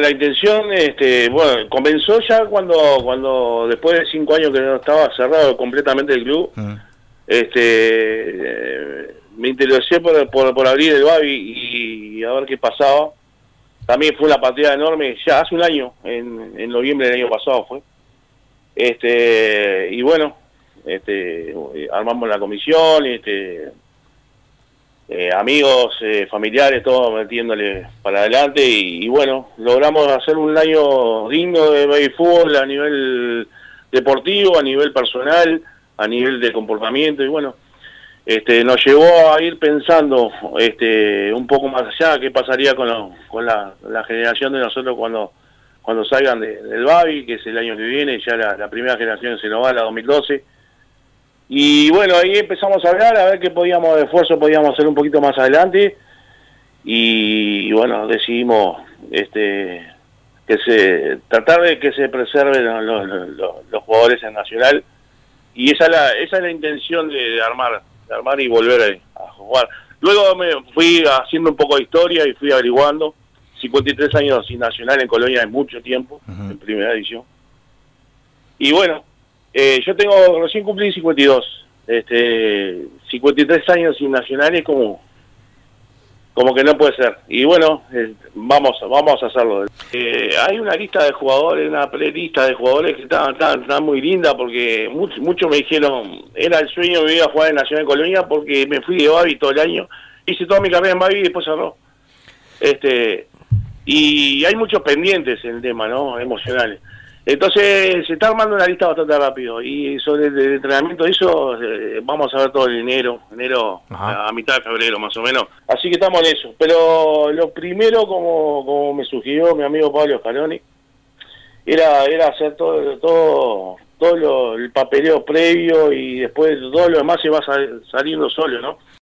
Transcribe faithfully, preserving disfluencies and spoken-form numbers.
la intención, este, bueno, comenzó ya cuando, cuando después de cinco años que no estaba cerrado completamente el club, mm. este, eh, me interesé por, por, por abrir el Babi y, y a ver qué pasaba. También fue una partida enorme, ya hace un año, en, en noviembre del año pasado fue. Este, y bueno, este, armamos la comisión, este, eh, amigos, eh, familiares, todos metiéndole para adelante y, y bueno, logramos hacer un año digno de baby fútbol a nivel deportivo, a nivel personal, a nivel de comportamiento y bueno, este, nos llevó a ir pensando este, un poco más allá qué pasaría con, lo, con la, la generación de nosotros cuando cuando salgan de, del Babi, que es el año que viene, ya la, la primera generación se nos va, la dos mil doce. Y bueno, ahí empezamos a hablar, a ver qué podíamos, de esfuerzo podíamos hacer un poquito más adelante. Y, y bueno, decidimos este que se tratar de que se preserven los, los, los, los jugadores en Nacional. Y esa es la, esa es la intención de, de armar, de armar y volver a, a jugar. Luego me fui haciendo un poco de historia y fui averiguando. cincuenta y tres años sin Nacional en Colonia es mucho tiempo, uh-huh. en primera división. Y bueno, eh, yo tengo, recién cumplí cincuenta y dos, este, cincuenta y tres años sin Nacional es como, como que no puede ser. Y bueno, eh, vamos, vamos a hacerlo. Eh, hay una lista de jugadores, una prelista de jugadores que está, está, está muy linda porque muchos mucho me dijeron, era el sueño de ir a jugar en Nacional en Colonia porque me fui de Babi todo el año, hice toda mi carrera en Babi y después cerró. Este... Y hay muchos pendientes en el tema, ¿no? Emocionales. Entonces se está armando una lista bastante rápido. Y sobre el, el entrenamiento de eso, eh, vamos a ver todo en enero, enero a, a mitad de febrero más o menos. Así que estamos en eso. Pero lo primero, como, como me sugirió mi amigo Pablo Scaloni, era, era hacer todo, todo, todo lo, el papeleo previo y después todo lo demás se va sal, saliendo solo, ¿no?